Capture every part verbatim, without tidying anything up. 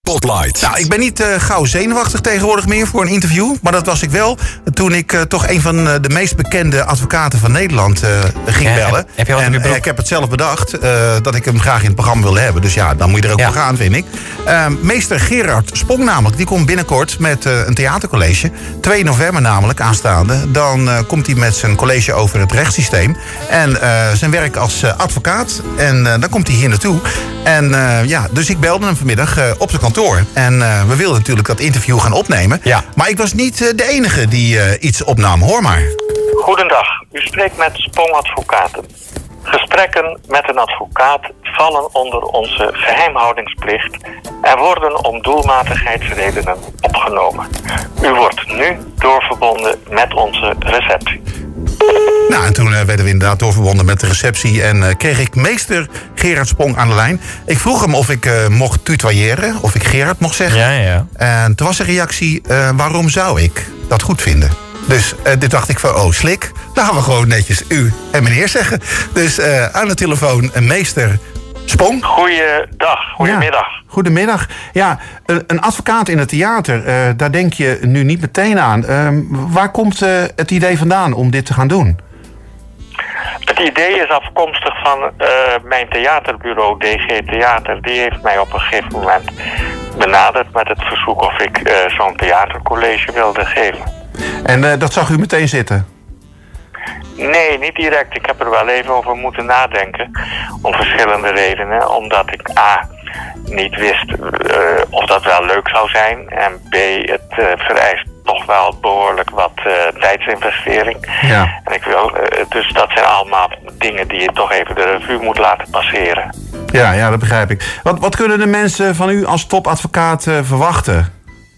Spotlight. Nou, ik ben niet uh, gauw zenuwachtig tegenwoordig meer voor een interview. Maar dat was ik wel toen ik uh, toch een van uh, de meest bekende advocaten van Nederland uh, ging ja, bellen. Heb, heb je wat en uh, ik heb het zelf bedacht uh, dat ik hem graag in het programma wilde hebben. Dus ja, dan moet je er ook ja. voor gaan, vind ik. Uh, meester Gerard Spong namelijk, die komt binnenkort met uh, een theatercollege. twee november namelijk, aanstaande. Dan uh, komt hij met zijn college over het rechtssysteem. En uh, zijn werk als uh, advocaat. En uh, dan komt hij hier naartoe. En uh, ja, dus ik belde hem vanmiddag uh, op zijn kantoor. En uh, we wilden natuurlijk dat interview gaan opnemen. Ja. Maar ik was niet uh, de enige die uh, iets opnam. Hoor maar. Goedendag, u spreekt met Spong Advocaten. Gesprekken met een advocaat vallen onder onze geheimhoudingsplicht en worden om doelmatigheidsredenen opgenomen. U wordt nu doorverbonden met onze receptie. Nou, en toen uh, werden we inderdaad doorverbonden met de receptie en uh, kreeg ik meester Gerard Spong aan de lijn. Ik vroeg hem of ik uh, mocht tutoyeren, of ik Gerard mocht zeggen. Ja, ja. En toen was de reactie, uh, waarom zou ik dat goed vinden? Dus uh, dit dacht ik van, oh slik, dan gaan we gewoon netjes u en meneer zeggen. Dus uh, aan de telefoon een meester Spong. Goeiedag, goedemiddag. Ja, goedemiddag. Ja, een advocaat in het theater, uh, daar denk je nu niet meteen aan. Uh, waar komt uh, het idee vandaan om dit te gaan doen? Het idee is afkomstig van uh, mijn theaterbureau D G Theater. Die heeft mij op een gegeven moment benaderd met het verzoek of ik uh, zo'n theatercollege wilde geven. En uh, dat zag u meteen zitten? Nee, niet direct. Ik heb er wel even over moeten nadenken. Om verschillende redenen. Omdat ik A, niet wist uh, of dat wel leuk zou zijn. En B, het uh, vereist toch wel behoorlijk wat uh, tijdsinvestering. Ja. En ik wil, uh, dus dat zijn allemaal dingen die je toch even de revue moet laten passeren. Ja, ja, dat begrijp ik. Wat, wat kunnen de mensen van u als topadvocaat uh, verwachten?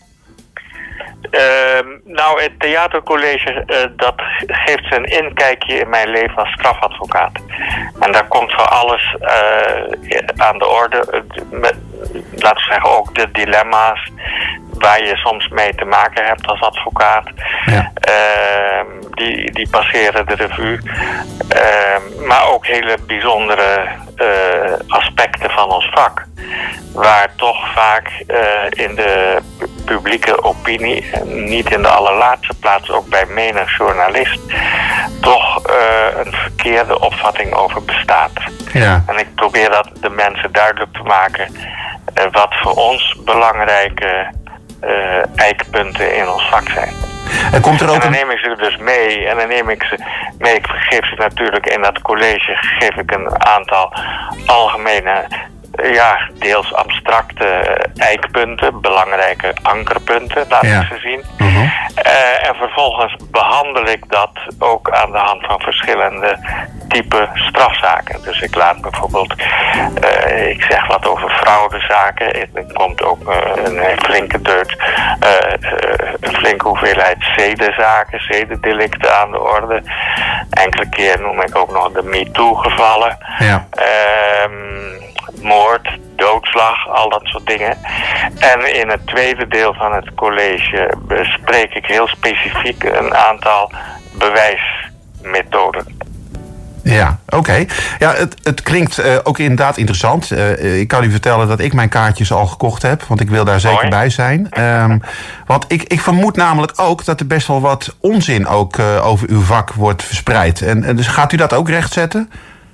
Uh, nou, het theatercollege, uh, dat geeft ze een inkijkje in mijn leven als strafadvocaat. En daar komt voor alles uh, aan de orde. Uh, met, laten we zeggen, ook de dilemma's waar je soms mee te maken hebt als advocaat. Ja. Uh, die, die passeren de revue. Uh, maar ook hele bijzondere uh, aspecten van ons vak. Waar toch vaak uh, in de publieke opinie, niet in de allerlaatste plaats ook bij menig journalist, toch uh, een verkeerde opvatting over bestaat. Ja. En ik probeer dat de mensen duidelijk te maken uh, wat voor ons belangrijke uh, eikpunten in ons vak zijn. En, komt er ook en dan een... neem ik ze dus mee en dan neem ik ze mee. Ik geef ze natuurlijk in dat college geef ik een aantal algemene, ja, deels abstracte eikpunten, belangrijke ankerpunten, laat ja. ik ze zien. Uh-huh. Uh, en vervolgens behandel ik dat ook aan de hand van verschillende type strafzaken. Dus ik laat bijvoorbeeld, uh, ik zeg wat over fraudezaken. Er komt ook uh, een flinke deut, uh, uh, een flinke hoeveelheid zedenzaken, zedendelicten aan de orde. Enkele keer noem ik ook nog de MeToo-gevallen. Ja. Um, moord, doodslag, al dat soort dingen. En in het tweede deel van het college bespreek ik heel specifiek een aantal bewijsmethoden. Ja, oké. Okay. Ja, het, het klinkt uh, ook inderdaad interessant. Uh, ik kan u vertellen dat ik mijn kaartjes al gekocht heb, want ik wil daar zeker Mooi. bij zijn. Um, want ik, ik vermoed namelijk ook dat er best wel wat onzin ook uh, over uw vak wordt verspreid. En, en dus gaat u dat ook rechtzetten?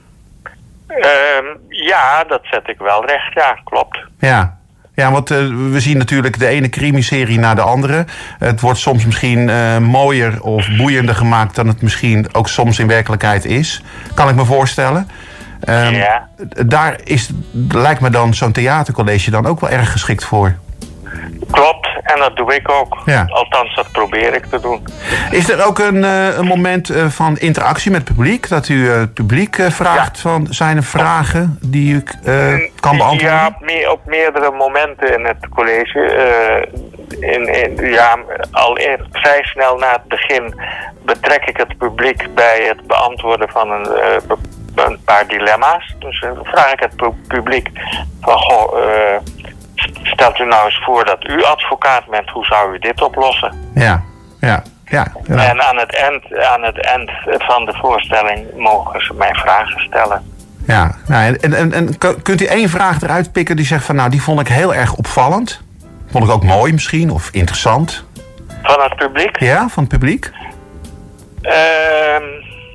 Um, ja, dat zet ik wel recht, ja, klopt. Ja, ja want uh, we zien natuurlijk de ene crimiserie na de andere. Het wordt soms misschien uh, mooier of boeiender gemaakt dan het misschien ook soms in werkelijkheid is. Kan ik me voorstellen. Um, ja. Daar is, lijkt me dan zo'n theatercollege dan ook wel erg geschikt voor. Klopt, en dat doe ik ook. Ja. Althans, dat probeer ik te doen. Is er ook een, uh, een moment uh, van interactie met het publiek? Dat u uh, het publiek uh, vraagt ja. van, zijn er vragen die u uh, kan beantwoorden? Ja, op, me- op meerdere momenten in het college. Uh, in, in, ja, al in, vrij snel na het begin betrek ik het publiek bij het beantwoorden van een, uh, een paar dilemma's. Dus uh, vraag ik het publiek van, goh, uh, stelt u nou eens voor dat u advocaat bent, hoe zou u dit oplossen? Ja, ja, ja. ja. En aan het, eind, aan het eind van de voorstelling mogen ze mij vragen stellen. Ja, nou, en, en, en kunt u één vraag eruit pikken die zegt van... nou, die vond ik heel erg opvallend. Vond ik ook mooi misschien, of interessant. Van het publiek? Ja, van het publiek. Uh,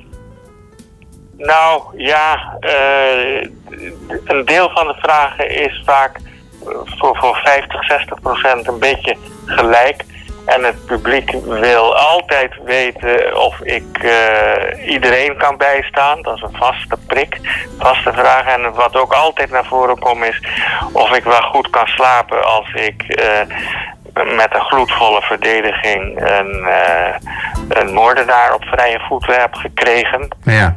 nou, ja... Uh, een deel van de vragen is vaak voor, voor vijftig, zestig procent een beetje gelijk... En het publiek wil altijd weten of ik uh, iedereen kan bijstaan. Dat is een vaste prik, vaste vraag. En wat ook altijd naar voren komt is of ik wel goed kan slapen als ik uh, met een gloedvolle verdediging een, uh, een moordenaar op vrije voeten heb gekregen. Ja.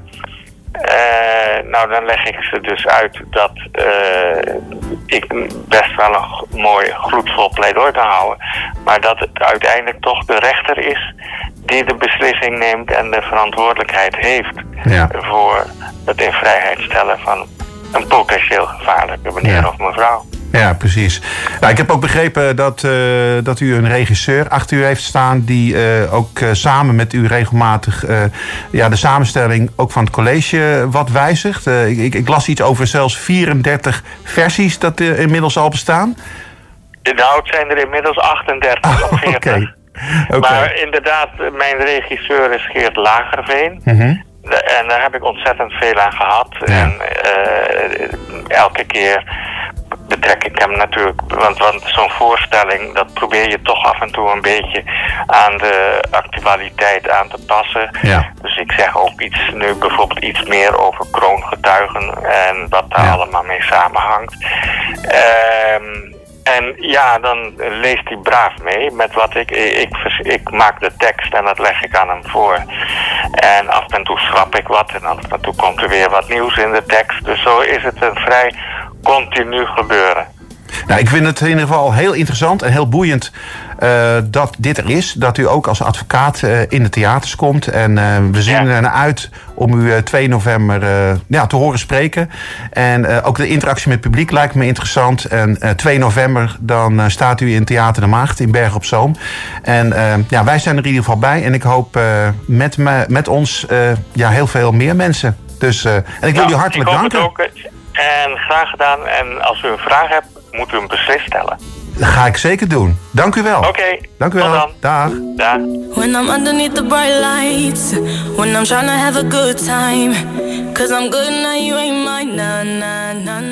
Uh, nou, dan leg ik ze dus uit dat uh, ik best wel een mooi gloedvol pleidooi kan houden. Maar dat het uiteindelijk toch de rechter is die de beslissing neemt en de verantwoordelijkheid heeft ja. voor het in vrijheid stellen van een potentieel gevaarlijke meneer ja. of mevrouw. Ja, precies. Nou, ik heb ook begrepen dat, uh, dat u een regisseur achter u heeft staan... die uh, ook uh, samen met u regelmatig uh, ja, de samenstelling ook van het college wat wijzigt. Uh, ik, ik las iets over zelfs vierendertig versies dat uh, inmiddels al bestaan. Nou, het zijn er inmiddels achtendertig of veertig. Okay. Okay. Maar inderdaad, mijn regisseur is Geert Lagerveen. Mm-hmm. En daar heb ik ontzettend veel aan gehad. Ja. En uh, elke keer betrek ik hem natuurlijk, want, want zo'n voorstelling, dat probeer je toch af en toe een beetje aan de actualiteit aan te passen. Ja. Dus ik zeg ook iets, nu bijvoorbeeld iets meer over kroongetuigen en wat daar ja. allemaal mee samenhangt. Um, En ja, dan leest hij braaf mee met wat ik, ik... Ik maak de tekst en dat leg ik aan hem voor. En af en toe schrap ik wat en af en toe komt er weer wat nieuws in de tekst. Dus zo is het een vrij continu gebeuren. Nou, ik vind het in ieder geval heel interessant en heel boeiend uh, dat dit er is. Dat u ook als advocaat uh, in de theaters komt. En uh, we zien ja. er naar uit om u uh, twee november uh, ja, te horen spreken. En uh, ook de interactie met het publiek lijkt me interessant. En uh, twee november dan uh, staat u in Theater de Maagd in Bergen op Zoom. En uh, ja, wij zijn er in ieder geval bij. En ik hoop uh, met, me, met ons uh, ja, heel veel meer mensen. Dus, uh, en ik wil nou, u hartelijk ik hoop danken. Het ook, en graag gedaan. En als u een vraag hebt, moet u hem beslist stellen. Dat ga ik zeker doen. Dank u wel. Oké. Okay, dank u wel. Dan. Dag. Dag. When I'm underneath the bright lights, when I'm trying to have a good time, 'cause I'm good now, you ain't mine, nah, nah, nah, nah.